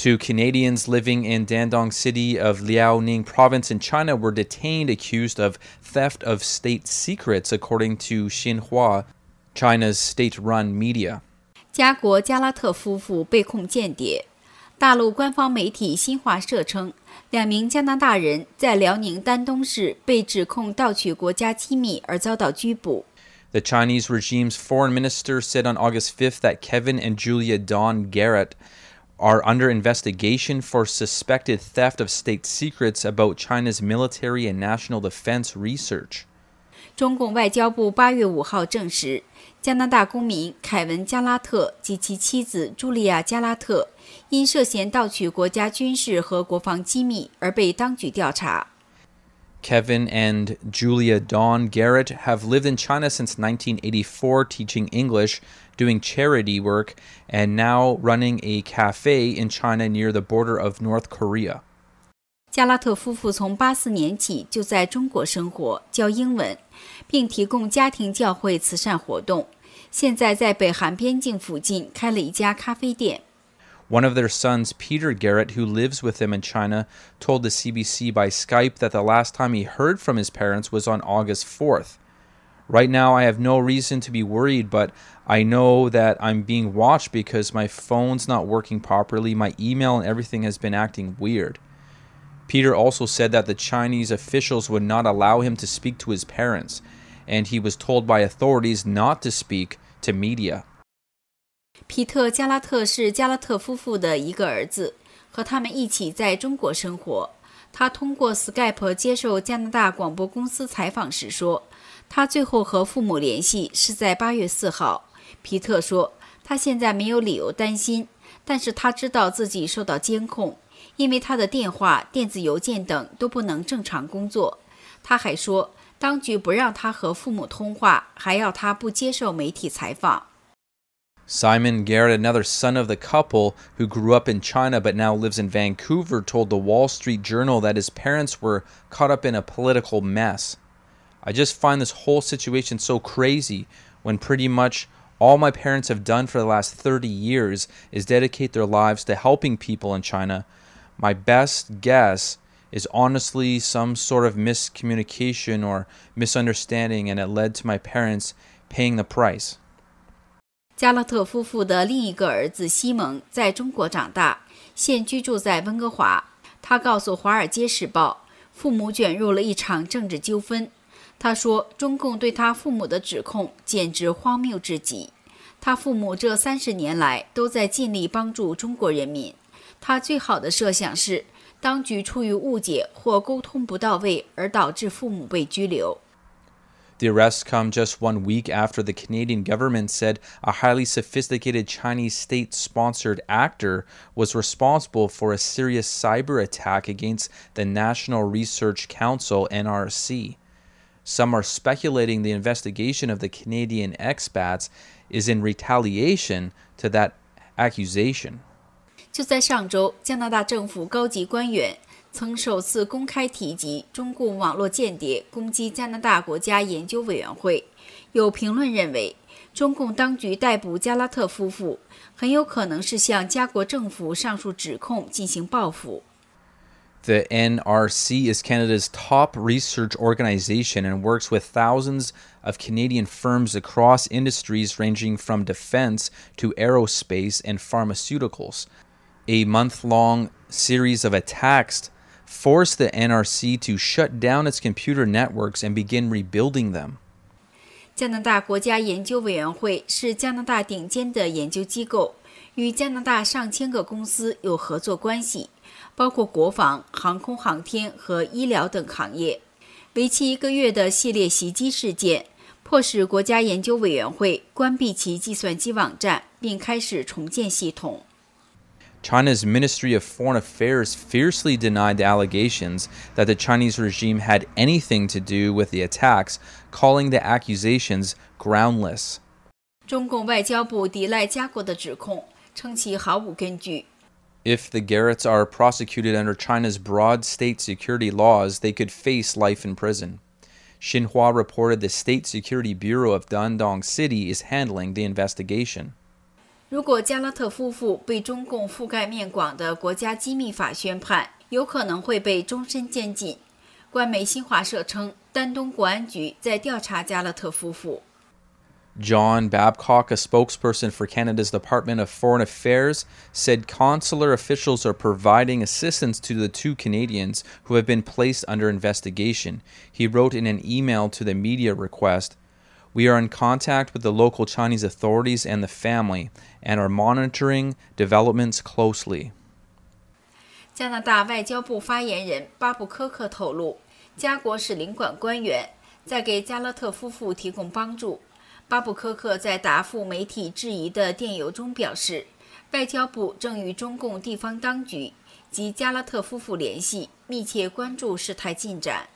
Two Canadians living in Dandong City of Liaoning Province in China were detained accused of theft of state secrets, according to Xinhua, China's state-run media. 加国加拉特夫妇被控间谍。大陆官方媒体新华社称，2名加拿大人在辽宁丹东市被指控盗取国家机密而遭到拘捕。 The Chinese regime's foreign minister said on August 5th that Kevin and Julia Dawn Garrett are under investigation for suspected theft of state secrets about China's military and national defense research. 中共外交部8月5号证实，加拿大公民凯文·加拉特及其妻子茱莉亚·加拉特因涉嫌盗取国家军事和国防机密而被当局调查。 Kevin and Julia Dawn Garrett have lived in China since 1984, teaching English, doing charity work, and now running a cafe in China near the border of North Korea. 加拉特夫妇从84年起就在中国生活，教英文，并提供家庭教会慈善活动。现在在北韩边境附近开了一家咖啡店。 One of their sons, Peter Garrett, who lives with them in China, told the CBC by Skype that the last time he heard from his parents was on August 4th. Right now, I have no reason to be worried, but I know that I'm being watched because my phone's not working properly, my email and everything has been acting weird. Peter also said that the Chinese officials would not allow him to speak to his parents, and he was told by authorities not to speak to media. 皮特·加拉特是加拉特夫妇的一个儿子，和他们一起在中国生活。他通过 Skype 接受加拿大广播公司采访时说，他最后和父母联系是在8月4号。皮特说，他现在没有理由担心，但是他知道自己受到监控，因为他的电话、电子邮件等都不能正常工作。他还说，当局不让他和父母通话，还要他不接受媒体采访。 Simon Garrett, another son of the couple who grew up in China but now lives in Vancouver, told the Wall Street Journal that his parents were caught up in a political mess. I just find this whole situation so crazy when pretty much all my parents have done for the last 30 years is dedicate their lives to helping people in China. My best guess is honestly some sort of miscommunication or misunderstanding, and it led to my parents paying the price. 加拉特夫妇的另一个儿子西蒙在中国长大，现居住在温哥华。他告诉《华尔街时报》，父母卷入了一场政治纠纷。他说，中共对他父母的指控简直荒谬至极。他父母这30年来都在尽力帮助中国人民。他最好的设想是，当局出于误解或沟通不到位而导致父母被拘留。 The arrests come just 1 week after the Canadian government said a highly sophisticated Chinese state-sponsored actor was responsible for a serious cyber attack against the National Research Council, NRC. Some are speculating the investigation of the Canadian expats is in retaliation to that accusation. 就在上周，加拿大政府高级官员曾首次公开提及中共网络间谍攻击加拿大国家研究委员会。有评论认为，中共当局逮捕加拉特夫妇，很有可能是向加国政府上述指控进行报复。 The NRC is Canada's top research organization and works with thousands of Canadian firms across industries ranging from defense to aerospace and pharmaceuticals. A month-long series of attacks forced the NRC to shut down its computer networks and begin rebuilding them. 加拿大国家研究委员会是加拿大顶尖的研究机构，与加拿大上千个公司有合作关系，包括国防、航空航天和医疗等行业。为期1个月的系列袭击事件，迫使国家研究委员会关闭其计算机网站，并开始重建系统。 China's Ministry of Foreign Affairs fiercely denied the allegations that the Chinese regime had anything to do with the attacks, calling the accusations groundless. 中共外交部抵赖加国的指控，称其毫无根据。 If the Garretts are prosecuted under China's broad state security laws, they could face life in prison. Xinhua reported the State Security Bureau of Dandong City is handling the investigation. 如果加拉特夫妇被中共覆盖面广的国家机密法宣判，有可能会被终身监禁。官媒新华社称，丹东国安局在调查加拉特夫妇。 John Babcock, a spokesperson for Canada's Department of Foreign Affairs, said consular officials are providing assistance to the two Canadians who have been placed under investigation. He wrote in an email to the media request, "We are in contact with the local Chinese authorities and the family and are monitoring developments closely." 加拿大外交部发言人巴布科克透露，加国使领馆官员在给加拉特夫妇提供帮助。巴布科克在答复媒体质疑的电邮中表示，外交部正与中共地方当局及加拉特夫妇联系，密切关注事态进展。